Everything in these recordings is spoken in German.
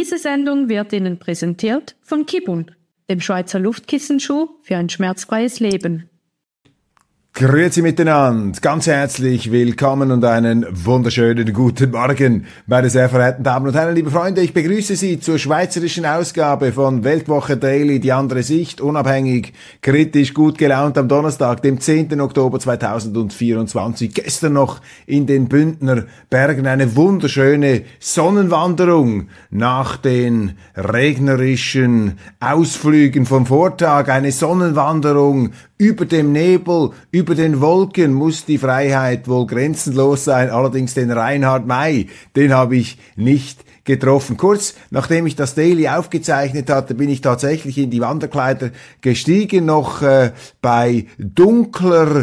Diese Sendung wird Ihnen präsentiert von Kibun, dem Schweizer Luftkissenschuh für ein schmerzfreies Leben. Grüezi miteinander, ganz herzlich willkommen und einen wunderschönen guten Morgen, meine sehr verehrten Damen und Herren, liebe Freunde. Ich begrüße Sie zur schweizerischen Ausgabe von Weltwoche Daily, die andere Sicht, unabhängig, kritisch, gut gelaunt am Donnerstag, dem 10. Oktober 2024. Gestern noch in den Bündner Bergen eine wunderschöne Sonnenwanderung nach den regnerischen Ausflügen vom Vortag, eine Sonnenwanderung über dem Nebel, über den Wolken muss die Freiheit wohl grenzenlos sein. Allerdings den Reinhard May, den habe ich nicht getroffen. Kurz nachdem ich das Daily aufgezeichnet hatte, bin ich tatsächlich in die Wanderkleider gestiegen, noch bei dunkler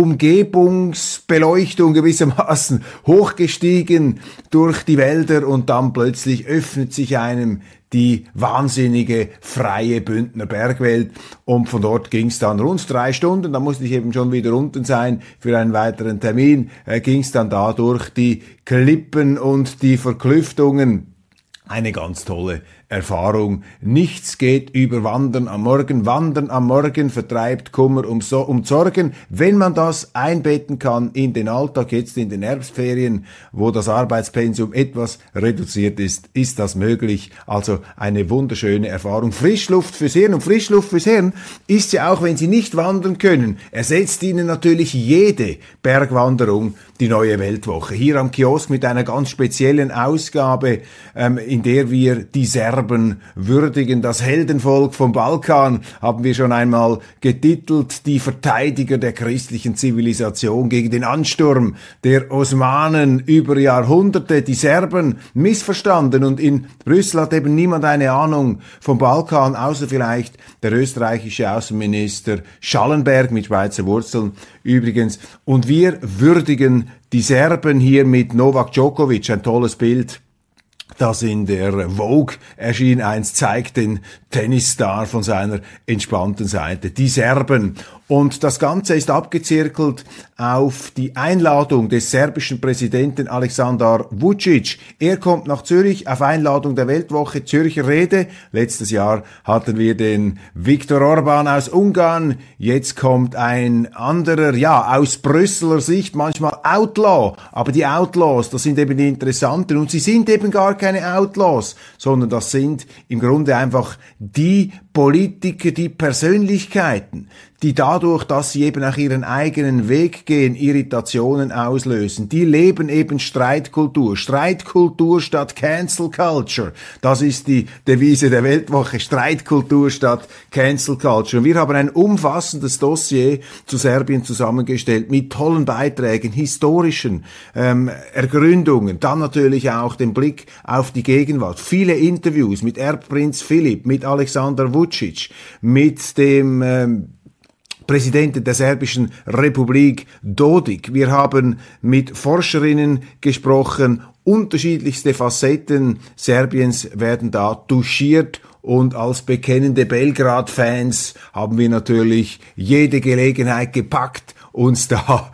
Umgebungsbeleuchtung gewissermaßen hochgestiegen durch die Wälder und dann plötzlich öffnet sich einem die wahnsinnige freie Bündner Bergwelt und von dort ging es dann rund 3 Stunden, da musste ich eben schon wieder unten sein für einen weiteren Termin, ging es dann da durch die Klippen und die Verklüftungen. Eine ganz tolle Erfahrung. Nichts geht über Wandern am Morgen. Wandern am Morgen vertreibt Kummer um Sorgen. Wenn man das einbetten kann in den Alltag, jetzt in den Herbstferien, wo das Arbeitspensum etwas reduziert ist, ist das möglich. Also eine wunderschöne Erfahrung. Frischluft fürs Hirn. Und Frischluft fürs Hirn ist ja auch, wenn Sie nicht wandern können, ersetzt Ihnen natürlich jede Bergwanderung die neue Weltwoche. Hier am Kiosk mit einer ganz speziellen Ausgabe, in der wir die Serben würdigen. Das Heldenvolk vom Balkan haben wir schon einmal getitelt. Die Verteidiger der christlichen Zivilisation gegen den Ansturm der Osmanen über Jahrhunderte. Die Serben missverstanden und in Brüssel hat eben niemand eine Ahnung vom Balkan, außer vielleicht der österreichische Außenminister Schallenberg mit Schweizer Wurzeln übrigens. Und wir würdigen die Serben hier mit Novak Djokovic, ein tolles Bild, das in der Vogue erschien einst, zeigt den Tennisstar von seiner entspannten Seite. Die Serben. Und das Ganze ist abgezirkelt auf die Einladung des serbischen Präsidenten Aleksandar Vučić. Er kommt nach Zürich auf Einladung der Weltwoche Zürcher Rede. Letztes Jahr hatten wir den Viktor Orbán aus Ungarn. Jetzt kommt ein anderer, ja, aus Brüsseler Sicht manchmal Outlaw. Aber die Outlaws, das sind eben die Interessanten. Und sie sind eben gar keine Outlaws, sondern das sind im Grunde einfach die Politiker, die Persönlichkeiten, die dadurch, dass sie eben auch ihren eigenen Weg gehen, Irritationen auslösen. Die leben eben Streitkultur. Streitkultur statt Cancel Culture. Das ist die Devise der Weltwoche. Streitkultur statt Cancel Culture. Und wir haben ein umfassendes Dossier zu Serbien zusammengestellt mit tollen Beiträgen, historischen Ergründungen, dann natürlich auch den Blick auf die Gegenwart. Viele Interviews mit Erbprinz Philipp, mit Aleksandar Vučić, mit dem Präsidenten der Serbischen Republik Dodik. Wir haben mit Forscherinnen gesprochen. Unterschiedlichste Facetten Serbiens werden da touchiert. Und als bekennende Belgrad-Fans haben wir natürlich jede Gelegenheit gepackt, uns da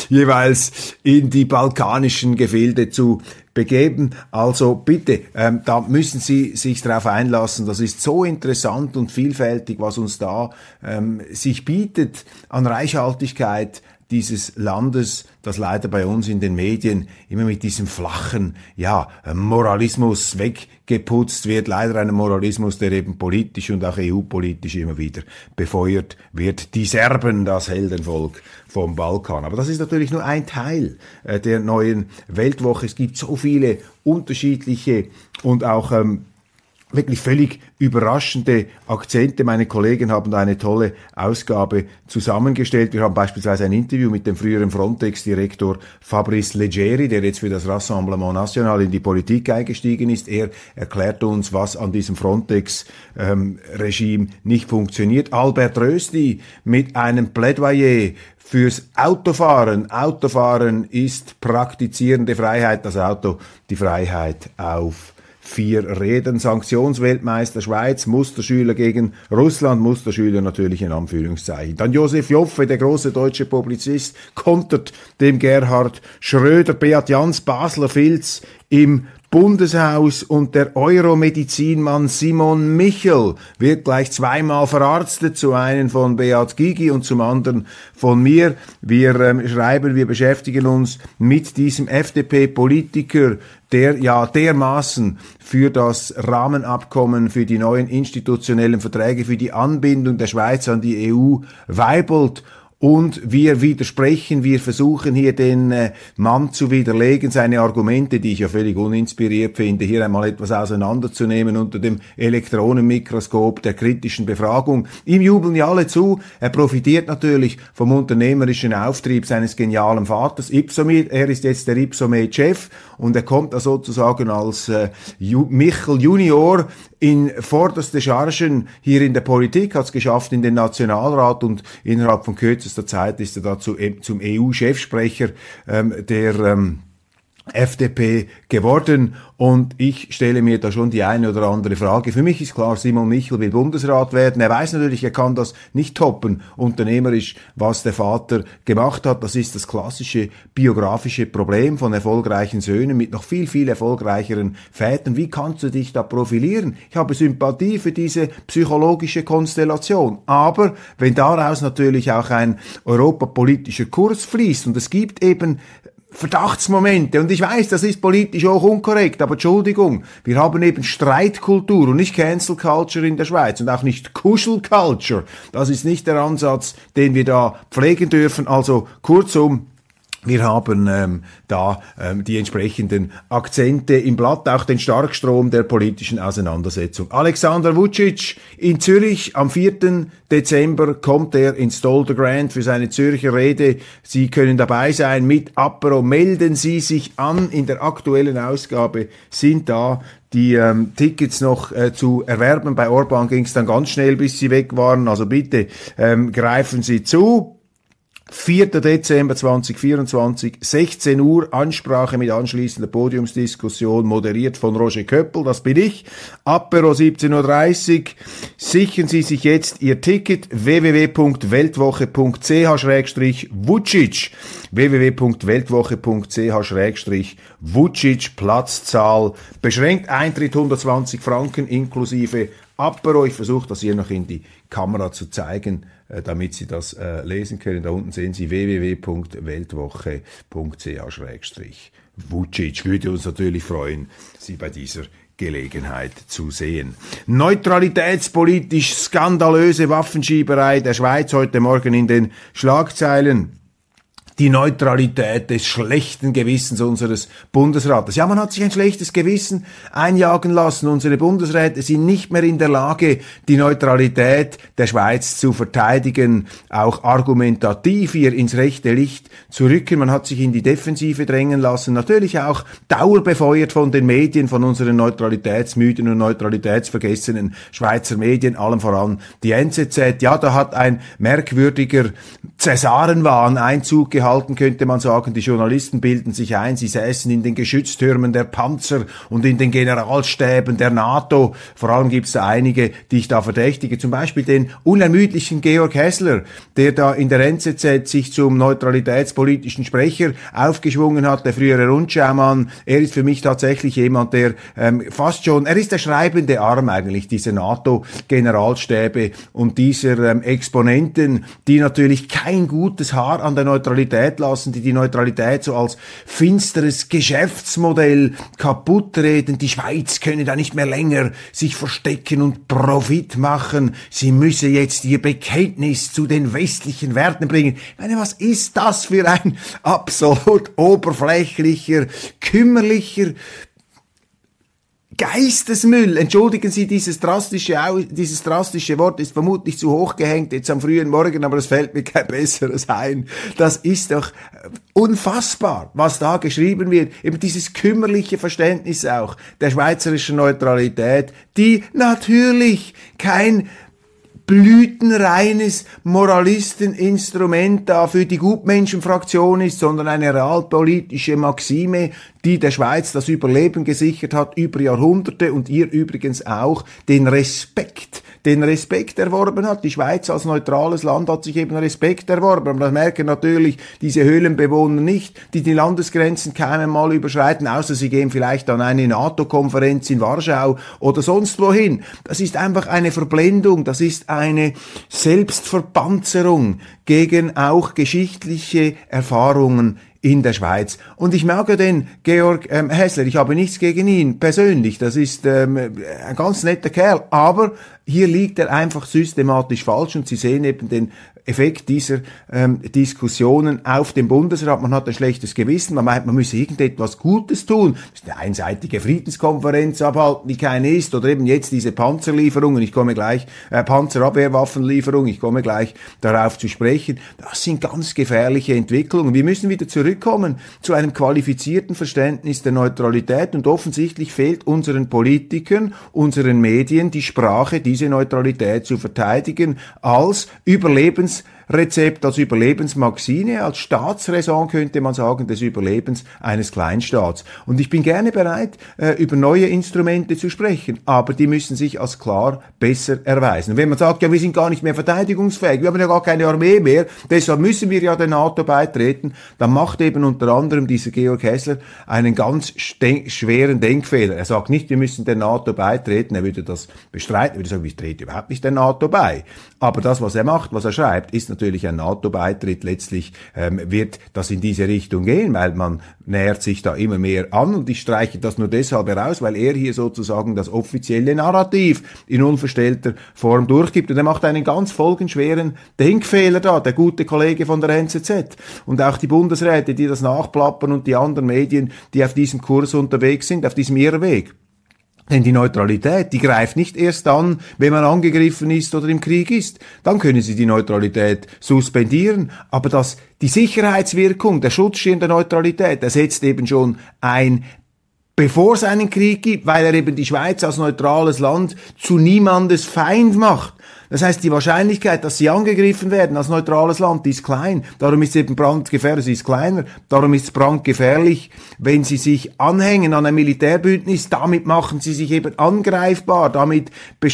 jeweils in die balkanischen Gefilde zu begeben. Also bitte, da müssen Sie sich darauf einlassen. Das ist so interessant und vielfältig, was uns da sich bietet an Reichhaltigkeit dieses Landes, das leider bei uns in den Medien immer mit diesem flachen, ja, Moralismus weggeputzt wird. Leider ein Moralismus, der eben politisch und auch EU-politisch immer wieder befeuert wird. Die Serben, das Heldenvolk vom Balkan. Aber das ist natürlich nur ein Teil der neuen Weltwoche. Es gibt so viele unterschiedliche und auch wirklich völlig überraschende Akzente. Meine Kollegen haben da eine tolle Ausgabe zusammengestellt. Wir haben beispielsweise ein Interview mit dem früheren Frontex-Direktor Fabrice Leggeri, der jetzt für das Rassemblement National in die Politik eingestiegen ist. Er erklärt uns, was an diesem Frontex-Regime nicht funktioniert. Albert Rösti mit einem Plädoyer fürs Autofahren. Autofahren ist praktizierende Freiheit. Das Auto, die Freiheit auf 4 Rädern. Sanktionsweltmeister Schweiz, Musterschüler gegen Russland, Musterschüler natürlich in Anführungszeichen. Dann Josef Joffe, der große deutsche Publizist, kontert dem Gerhard Schröder. Beat Jans, Basler Filz im Bundeshaus und der Euromedizinmann Simon Michel wird gleich zweimal verarztet, zu einen von Beat Gygi und zum anderen von mir. Wir beschäftigen uns mit diesem FDP-Politiker, der ja dermaßen für das Rahmenabkommen, für die neuen institutionellen Verträge, für die Anbindung der Schweiz an die EU weibelt. Und wir widersprechen, wir versuchen hier den Mann zu widerlegen, seine Argumente, die ich ja völlig uninspiriert finde, hier einmal etwas auseinanderzunehmen unter dem Elektronenmikroskop der kritischen Befragung. Ihm jubeln ja alle zu, er profitiert natürlich vom unternehmerischen Auftrieb seines genialen Vaters Ypsomed, er ist jetzt der Ypsomed-Chef und er kommt da sozusagen als Michel Junior in vorderste Chargen hier in der Politik, hat es geschafft in den Nationalrat und innerhalb von kürzester Zeit ist er dazu zum EU-Chefsprecher der FDP geworden und ich stelle mir da schon die eine oder andere Frage. Für mich ist klar, Simon Michel will Bundesrat werden. Er weiß natürlich, er kann das nicht toppen, unternehmerisch, was der Vater gemacht hat. Das ist das klassische biografische Problem von erfolgreichen Söhnen mit noch viel, viel erfolgreicheren Vätern. Wie kannst du dich da profilieren? Ich habe Sympathie für diese psychologische Konstellation. Aber wenn daraus natürlich auch ein europapolitischer Kurs fließt und es gibt eben Verdachtsmomente, und ich weiß, das ist politisch auch unkorrekt, aber Entschuldigung, wir haben eben Streitkultur und nicht Cancel Culture in der Schweiz und auch nicht Kuschel Culture. Das ist nicht der Ansatz, den wir da pflegen dürfen. Also kurzum, wir haben die entsprechenden Akzente im Blatt, auch den Starkstrom der politischen Auseinandersetzung. Alexander Vučić in Zürich am 4. Dezember kommt er ins Stolder Grand für seine Zürcher Rede. Sie können dabei sein mit Apero. Melden Sie sich an. In der aktuellen Ausgabe sind da die Tickets noch zu erwerben. Bei Orban ging es dann ganz schnell, bis sie weg waren. Also bitte greifen Sie zu. 4. Dezember 2024, 16 Uhr, Ansprache mit anschließender Podiumsdiskussion, moderiert von Roger Köppel, das bin ich. Apero 17.30 Uhr. Sichern Sie sich jetzt Ihr Ticket, www.weltwoche.ch/Vučić, www.weltwoche.ch/Vučić, Platzzahl beschränkt, Eintritt 120 Franken inklusive Apero. Ich versuche das hier noch in die Kamera zu zeigen, damit Sie das lesen können. Da unten sehen Sie www.weltwoche.ch/Vučić. Würde uns natürlich freuen, Sie bei dieser Gelegenheit zu sehen. Neutralitätspolitisch skandalöse Waffenschieberei der Schweiz heute Morgen in den Schlagzeilen. Die Neutralität des schlechten Gewissens unseres Bundesrates. Ja, man hat sich ein schlechtes Gewissen einjagen lassen. Unsere Bundesräte sind nicht mehr in der Lage, die Neutralität der Schweiz zu verteidigen, auch argumentativ hier ins rechte Licht zu rücken. Man hat sich in die Defensive drängen lassen. Natürlich auch dauerbefeuert von den Medien, von unseren neutralitätsmüden und neutralitätsvergessenen Schweizer Medien, allem voran die NZZ. Ja, da hat ein merkwürdiger Cäsarenwahn Einzug gehalten, könnte man sagen. Die Journalisten bilden sich ein, sie säßen in den Geschütztürmen der Panzer und in den Generalstäben der NATO. Vor allem gibt es da einige, die ich da verdächtige. Zum Beispiel den unermüdlichen Georg Hässler, der da in der NZZ sich zum neutralitätspolitischen Sprecher aufgeschwungen hat, der frühere Rundschaumann. Er ist für mich tatsächlich jemand, der fast schon, er ist der schreibende Arm eigentlich dieser NATO-Generalstäbe und dieser Exponenten, die natürlich kein gutes Haar an der Neutralität lassen, die Neutralität so als finsteres Geschäftsmodell kaputt reden. Die Schweiz könne da nicht mehr länger sich verstecken und Profit machen. Sie müsse jetzt ihr Bekenntnis zu den westlichen Werten bringen. Ich meine, was ist das für ein absolut oberflächlicher, kümmerlicher Geistesmüll, entschuldigen Sie, dieses drastische Wort ist vermutlich zu hoch gehängt jetzt am frühen Morgen, aber es fällt mir kein besseres ein. Das ist doch unfassbar, was da geschrieben wird. Eben dieses kümmerliche Verständnis auch der schweizerischen Neutralität, die natürlich kein blütenreines Moralisteninstrument da für die Gutmenschenfraktion ist, sondern eine realpolitische Maxime, die der Schweiz das Überleben gesichert hat über Jahrhunderte und ihr übrigens auch den Respekt erworben hat. Die Schweiz als neutrales Land hat sich eben Respekt erworben. Aber das merken natürlich diese Höhlenbewohner nicht, die Landesgrenzen keinem Mal überschreiten, außer sie gehen vielleicht an eine NATO-Konferenz in Warschau oder sonst wohin. Das ist einfach eine Verblendung, das ist eine Selbstverpanzerung gegen auch geschichtliche Erfahrungen in der Schweiz. Und ich mag ja den Georg Häsler, ich habe nichts gegen ihn persönlich, das ist ein ganz netter Kerl, aber hier liegt er einfach systematisch falsch und Sie sehen eben den Effekt dieser Diskussionen auf dem Bundesrat. Man hat ein schlechtes Gewissen, man meint, man müsse irgendetwas Gutes tun, eine einseitige Friedenskonferenz abhalten, die keine ist, oder eben jetzt diese Panzerlieferungen, Panzerabwehrwaffenlieferung, ich komme gleich darauf zu sprechen. Das sind ganz gefährliche Entwicklungen. Wir müssen wieder zurückkommen zu einem qualifizierten Verständnis der Neutralität und offensichtlich fehlt unseren Politikern, unseren Medien die Sprache, diese Neutralität zu verteidigen als Überlebensrezept, als Überlebensmaxime, als Staatsräson könnte man sagen, des Überlebens eines Kleinstaats. Und ich bin gerne bereit, über neue Instrumente zu sprechen, aber die müssen sich als klar besser erweisen. Und wenn man sagt, ja, wir sind gar nicht mehr verteidigungsfähig, wir haben ja gar keine Armee mehr, deshalb müssen wir ja der NATO beitreten, dann macht eben unter anderem dieser Georg Häsler einen ganz schweren Denkfehler. Er sagt nicht, wir müssen der NATO beitreten, er würde das bestreiten, er würde sagen, ich trete überhaupt nicht der NATO bei. Aber das, was er macht, was er schreibt, ist natürlich ein NATO-Beitritt. Letztlich wird das in diese Richtung gehen, weil man nähert sich da immer mehr an und ich streiche das nur deshalb heraus, weil er hier sozusagen das offizielle Narrativ in unverstellter Form durchgibt. Und er macht einen ganz folgenschweren Denkfehler da, der gute Kollege von der NZZ. Und auch die Bundesräte, die das nachplappern und die anderen Medien, die auf diesem Kurs unterwegs sind, auf diesem Irrweg. Denn die Neutralität, die greift nicht erst an, wenn man angegriffen ist oder im Krieg ist. Dann können Sie die Neutralität suspendieren. Aber die Sicherheitswirkung, der Schutzschirm der Neutralität, der setzt eben schon ein, bevor es einen Krieg gibt, weil er eben die Schweiz als neutrales Land zu niemandes Feind macht. Das heißt, die Wahrscheinlichkeit, dass sie angegriffen werden als neutrales Land, die ist klein. Darum ist es eben brandgefährlich, sie ist kleiner. Darum ist es brandgefährlich, wenn sie sich anhängen an ein Militärbündnis. Damit machen sie sich eben angreifbar. Damit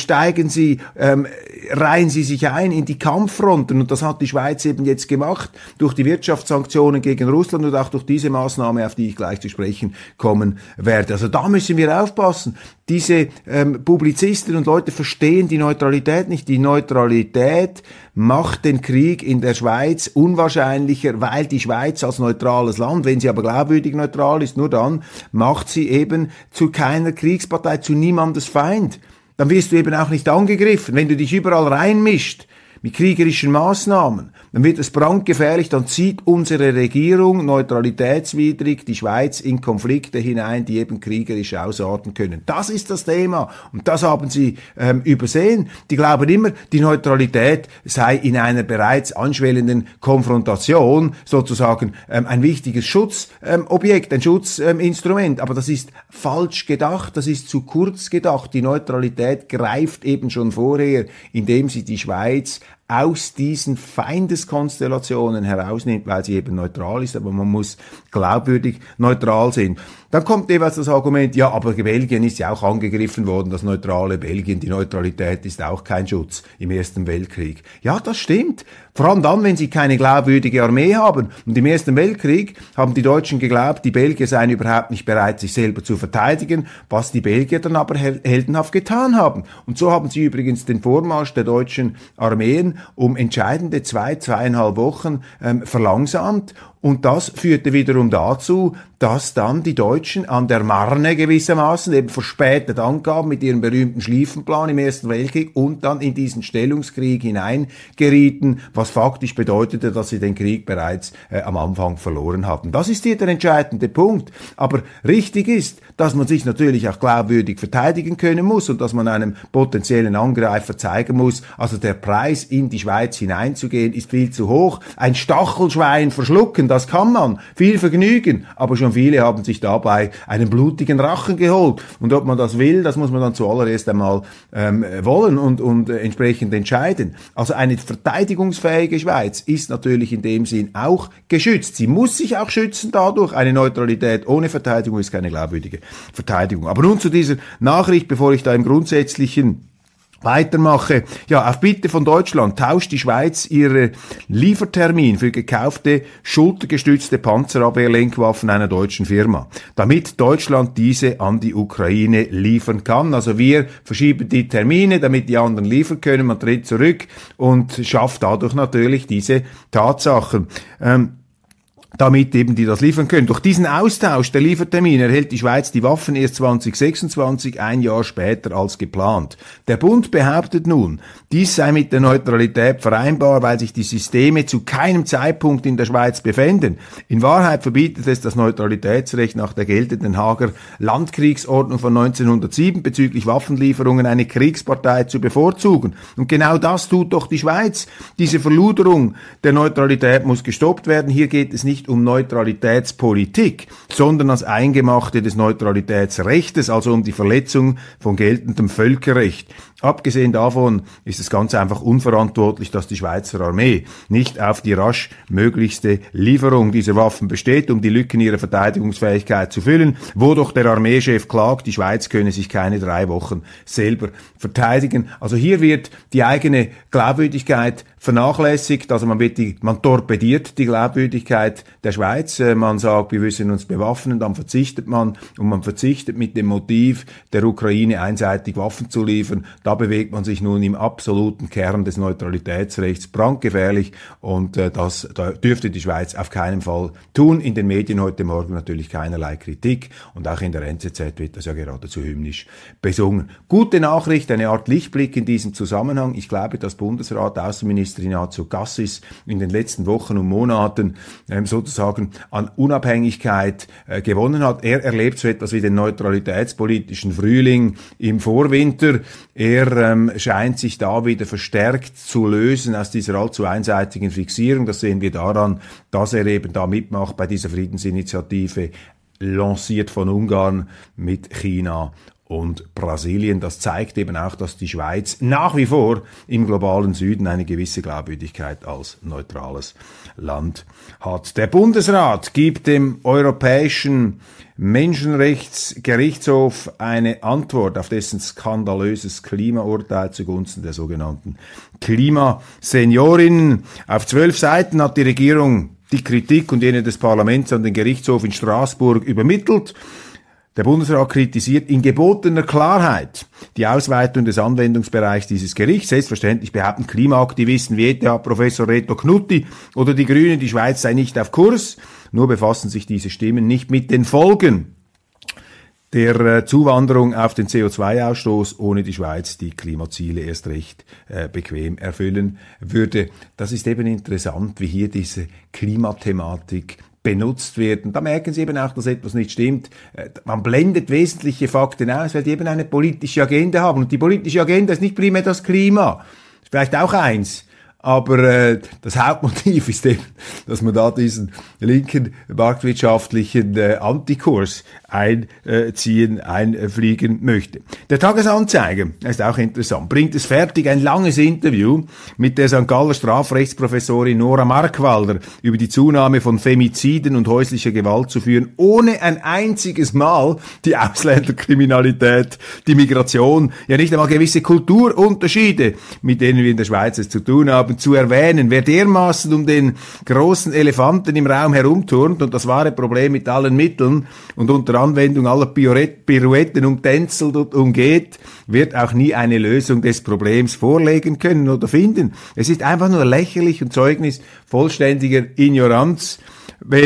reihen sie sich ein in die Kampffronten. Und das hat die Schweiz eben jetzt gemacht durch die Wirtschaftssanktionen gegen Russland und auch durch diese Maßnahme, auf die ich gleich zu sprechen kommen werde. Also da müssen wir aufpassen. Diese Publizisten und Leute verstehen die Neutralität nicht. Die Neutralität macht den Krieg in der Schweiz unwahrscheinlicher, weil die Schweiz als neutrales Land, wenn sie aber glaubwürdig neutral ist, nur dann macht sie eben zu keiner Kriegspartei, zu niemandes Feind. Dann wirst du eben auch nicht angegriffen, wenn du dich überall reinmischt mit kriegerischen Maßnahmen, dann wird es brandgefährlich, dann zieht unsere Regierung neutralitätswidrig die Schweiz in Konflikte hinein, die eben kriegerisch ausarten können. Das ist das Thema und das haben sie übersehen. Die glauben immer, die Neutralität sei in einer bereits anschwellenden Konfrontation sozusagen ein wichtiges Schutzobjekt, ein Schutzinstrument, aber das ist falsch gedacht, das ist zu kurz gedacht. Die Neutralität greift eben schon vorher, indem sie die Schweiz aus diesen Feindeskonstellationen herausnimmt, weil sie eben neutral ist, aber man muss glaubwürdig neutral sein. Dann kommt jeweils das Argument, ja, aber Belgien ist ja auch angegriffen worden, das neutrale Belgien, die Neutralität ist auch kein Schutz im Ersten Weltkrieg. Ja, das stimmt. Vor allem dann, wenn sie keine glaubwürdige Armee haben. Und im Ersten Weltkrieg haben die Deutschen geglaubt, die Belgier seien überhaupt nicht bereit, sich selber zu verteidigen, was die Belgier dann aber heldenhaft getan haben. Und so haben sie übrigens den Vormarsch der deutschen Armeen um entscheidende 2,5 Wochen verlangsamt. Und das führte wiederum dazu, dass dann die Deutschen an der Marne gewissermaßen eben verspätet angaben mit ihrem berühmten Schlieffenplan im Ersten Weltkrieg und dann in diesen Stellungskrieg hineingerieten, was faktisch bedeutete, dass sie den Krieg bereits am Anfang verloren hatten. Das ist hier der entscheidende Punkt. Aber richtig ist, dass man sich natürlich auch glaubwürdig verteidigen können muss und dass man einem potenziellen Angreifer zeigen muss, also der Preis in die Schweiz hineinzugehen ist viel zu hoch. Ein Stachelschwein verschlucken, das kann man. Viel Vergnügen, aber schon viele haben sich dabei einen blutigen Rachen geholt. Und ob man das will, das muss man dann zuallererst einmal wollen und entsprechend entscheiden. Also eine verteidigungsfähige Schweiz ist natürlich in dem Sinn auch geschützt. Sie muss sich auch schützen dadurch. Eine Neutralität ohne Verteidigung ist keine glaubwürdige Verteidigung. Aber nun zu dieser Nachricht, bevor ich da im Grundsätzlichen weitermache. Ja, auf Bitte von Deutschland tauscht die Schweiz ihre Liefertermin für gekaufte, schultergestützte Panzerabwehrlenkwaffen einer deutschen Firma, damit Deutschland diese an die Ukraine liefern kann. Also wir verschieben die Termine, damit die anderen liefern können. Man tritt zurück und schafft dadurch natürlich diese Tatsachen. Damit eben die das liefern können. Durch diesen Austausch der Liefertermine erhält die Schweiz die Waffen erst 2026, ein Jahr später als geplant. Der Bund behauptet nun, dies sei mit der Neutralität vereinbar, weil sich die Systeme zu keinem Zeitpunkt in der Schweiz befänden. In Wahrheit verbietet es das Neutralitätsrecht nach der geltenden Haager Landkriegsordnung von 1907 bezüglich Waffenlieferungen eine Kriegspartei zu bevorzugen. Und genau das tut doch die Schweiz. Diese Verluderung der Neutralität muss gestoppt werden. Hier geht es nicht um Neutralitätspolitik, sondern das Eingemachte des Neutralitätsrechtes, also um die Verletzung von geltendem Völkerrecht. Abgesehen davon ist es ganz einfach unverantwortlich, dass die Schweizer Armee nicht auf die rasch möglichste Lieferung dieser Waffen besteht, um die Lücken ihrer Verteidigungsfähigkeit zu füllen, wo doch der Armeechef klagt, die Schweiz könne sich keine 3 Wochen selber verteidigen. Also hier wird die eigene Glaubwürdigkeit vernachlässigt, also man torpediert die Glaubwürdigkeit der Schweiz. Man sagt, wir müssen uns bewaffnen, dann verzichtet man und man verzichtet mit dem Motiv, der Ukraine einseitig Waffen zu liefern. Da bewegt man sich nun im absoluten Kern des Neutralitätsrechts, brandgefährlich, und das dürfte die Schweiz auf keinen Fall tun. In den Medien heute Morgen natürlich keinerlei Kritik und auch in der NZZ wird das ja geradezu hymnisch besungen. Gute Nachricht, eine Art Lichtblick in diesem Zusammenhang. Ich glaube, dass Bundesrat Außenminister Ignazio Cassis in den letzten Wochen und Monaten sozusagen an Unabhängigkeit gewonnen hat. Er erlebt so etwas wie den neutralitätspolitischen Frühling im Vorwinter. Er scheint sich da wieder verstärkt zu lösen aus dieser allzu einseitigen Fixierung. Das sehen wir daran, dass er eben da mitmacht bei dieser Friedensinitiative, lanciert von Ungarn mit China und Brasilien. Das zeigt eben auch, dass die Schweiz nach wie vor im globalen Süden eine gewisse Glaubwürdigkeit als neutrales Land hat. Der Bundesrat gibt dem Europäischen Menschenrechtsgerichtshof eine Antwort auf dessen skandalöses Klimaurteil zugunsten der sogenannten Klimaseniorinnen. Auf 12 Seiten hat die Regierung die Kritik und jene des Parlaments an den Gerichtshof in Straßburg übermittelt. Der Bundesrat kritisiert in gebotener Klarheit die Ausweitung des Anwendungsbereichs dieses Gerichts. Selbstverständlich behaupten Klimaaktivisten wie ETH-Professor Reto Knutti oder die Grünen, die Schweiz sei nicht auf Kurs. Nur befassen sich diese Stimmen nicht mit den Folgen der Zuwanderung auf den CO2-Ausstoß, ohne die Schweiz die Klimaziele erst recht bequem erfüllen würde. Das ist eben interessant, wie hier diese Klimathematik benutzt werden. Da merken Sie eben auch, dass etwas nicht stimmt. Man blendet wesentliche Fakten aus, weil die eben eine politische Agenda haben. Und die politische Agenda ist nicht primär das Klima. Ist vielleicht auch eins. Aber das Hauptmotiv ist eben, dass man da diesen linken marktwirtschaftlichen Antikurs einfliegen möchte. Der Tagesanzeiger, ist auch interessant, bringt es fertig, ein langes Interview mit der St. Galler Strafrechtsprofessorin Nora Markwalder über die Zunahme von Femiziden und häuslicher Gewalt zu führen, ohne ein einziges Mal die Ausländerkriminalität, die Migration, ja nicht einmal gewisse Kulturunterschiede, mit denen wir in der Schweiz es zu tun haben, zu erwähnen. Wer dermaßen um den großen Elefanten im Raum herumturnt und das wahre Problem mit allen Mitteln und unter Anwendung aller Pirouetten umtänzelt und umgeht, wird auch nie eine Lösung des Problems vorlegen können oder finden. Es ist einfach nur lächerlich und Zeugnis vollständiger Ignoranz, wenn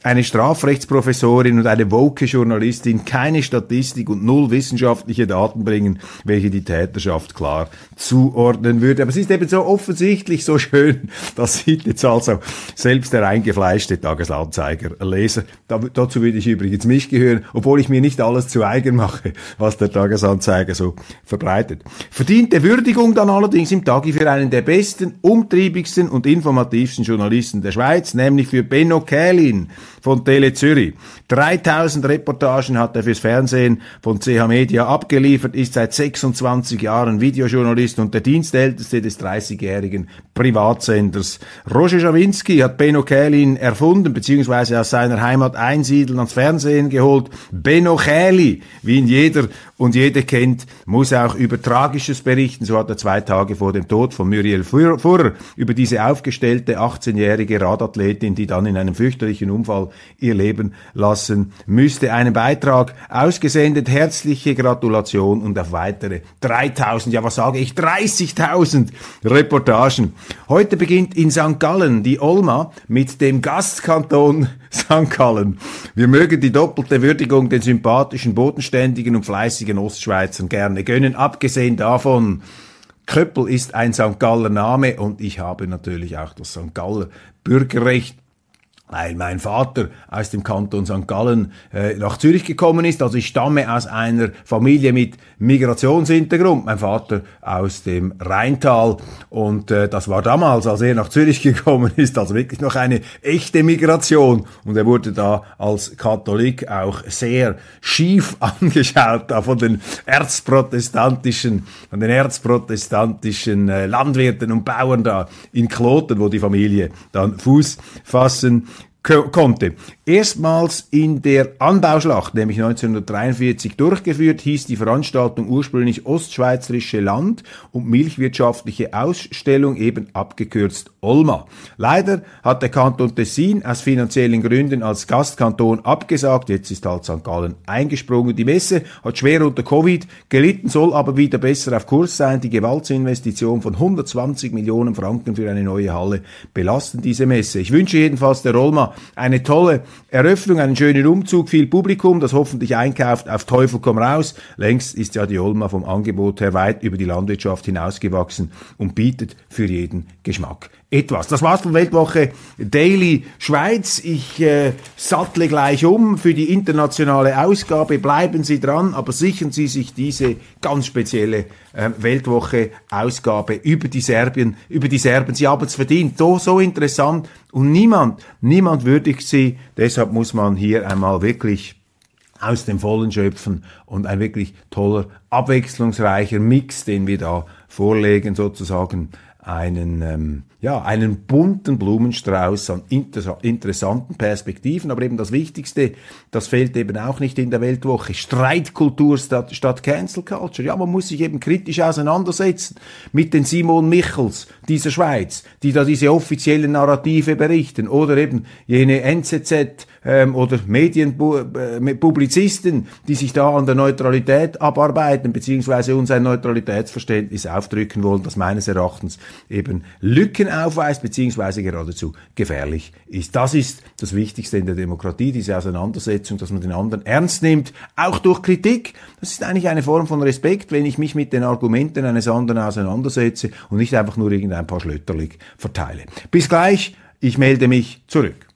eine Strafrechtsprofessorin und eine woke Journalistin keine Statistik und null wissenschaftliche Daten bringen, welche die Täterschaft klar zuordnen würde. Aber es ist eben so offensichtlich so schön, das sieht jetzt also selbst der eingefleischte Tagesanzeiger-Leser. Dazu würde ich übrigens mich gehören, obwohl ich mir nicht alles zu eigen mache, was der Tagesanzeiger so verbreitet. Verdiente Würdigung dann allerdings im Tagi für einen der besten, umtriebigsten und informativsten Journalisten der Schweiz, nämlich für Benno Kählin von Tele Zürich. 3000 Reportagen hat er fürs Fernsehen von CH Media abgeliefert, ist seit 26 Jahren Videojournalist und der Dienstälteste des 30-jährigen Privatsenders. Roger Schawinski hat Benno Kählin erfunden, beziehungsweise aus seiner Heimat Einsiedeln ans Fernsehen geholt. Benno Käli, wie ihn jeder und jede kennt, muss auch über Tragisches berichten. So hat er 2 Tage vor dem Tod von Muriel Furrer über diese aufgestellte 18-jährige Radathletin, die dann in einem fürchterlichen Unfall ihr Leben lassen müsste, einen Beitrag ausgesendet. Herzliche Gratulation und auf weitere 3000, ja was sage ich, 30.000 Reportagen. Heute beginnt in St. Gallen die Olma mit dem Gastkanton St. Gallen. Wir mögen die doppelte Würdigung den sympathischen, bodenständigen und fleißigen Ostschweizern gerne gönnen. Abgesehen davon, Köppel ist ein St. Galler Name und ich habe natürlich auch das St. Galler Bürgerrecht, weil mein Vater aus dem Kanton St. Gallen nach Zürich gekommen ist. Also ich stamme aus einer Familie mit Migrationshintergrund. Mein Vater aus dem Rheintal. Und das war damals, als er nach Zürich gekommen ist, also wirklich noch eine echte Migration. Und er wurde da als Katholik auch sehr schief angeschaut, da von den erzprotestantischen Landwirten und Bauern da in Kloten, wo die Familie dann Fuß fassen konnte. Erstmals in der Anbauschlacht, nämlich 1943 durchgeführt, hieß die Veranstaltung ursprünglich Ostschweizerische Land- und Milchwirtschaftliche Ausstellung, eben abgekürzt OLMA. Leider hat der Kanton Tessin aus finanziellen Gründen als Gastkanton abgesagt. Jetzt ist halt St. Gallen eingesprungen. Die Messe hat schwer unter Covid gelitten, soll aber wieder besser auf Kurs sein. Die Gewaltsinvestition von 120 Millionen Franken für eine neue Halle belasten diese Messe. Ich wünsche jedenfalls der OLMA eine tolle Eröffnung, einen schönen Umzug, viel Publikum, das hoffentlich einkauft auf Teufel komm raus. Längst ist ja die Olma vom Angebot her weit über die Landwirtschaft hinausgewachsen und bietet für jeden Geschmack etwas. Das war's von Weltwoche Daily Schweiz. Ich sattle gleich um für die internationale Ausgabe. Bleiben Sie dran, aber sichern Sie sich diese ganz spezielle Weltwoche Ausgabe über die Serben. Sie haben es verdient. So interessant und niemand würdigt sie. Deshalb muss man hier einmal wirklich aus dem Vollen schöpfen und ein wirklich toller, abwechslungsreicher Mix, den wir da vorlegen, sozusagen einen bunten Blumenstrauß an interessanten Perspektiven, aber eben das Wichtigste, das fehlt eben auch nicht in der Weltwoche, Streitkultur statt Cancel Culture. Ja, man muss sich eben kritisch auseinandersetzen mit den Simon Michels dieser Schweiz, die da diese offiziellen Narrative berichten, oder eben jene NZZ oder Medienpublizisten, die sich da an der Neutralität abarbeiten, beziehungsweise uns ein Neutralitätsverständnis aufdrücken wollen, das meines Erachtens eben Lücken aufweist, beziehungsweise geradezu gefährlich ist. Das ist das Wichtigste in der Demokratie, diese Auseinandersetzung, dass man den anderen ernst nimmt, auch durch Kritik. Das ist eigentlich eine Form von Respekt, wenn ich mich mit den Argumenten eines anderen auseinandersetze und nicht einfach nur irgendein paar Schlötterlig verteile. Bis gleich, ich melde mich zurück.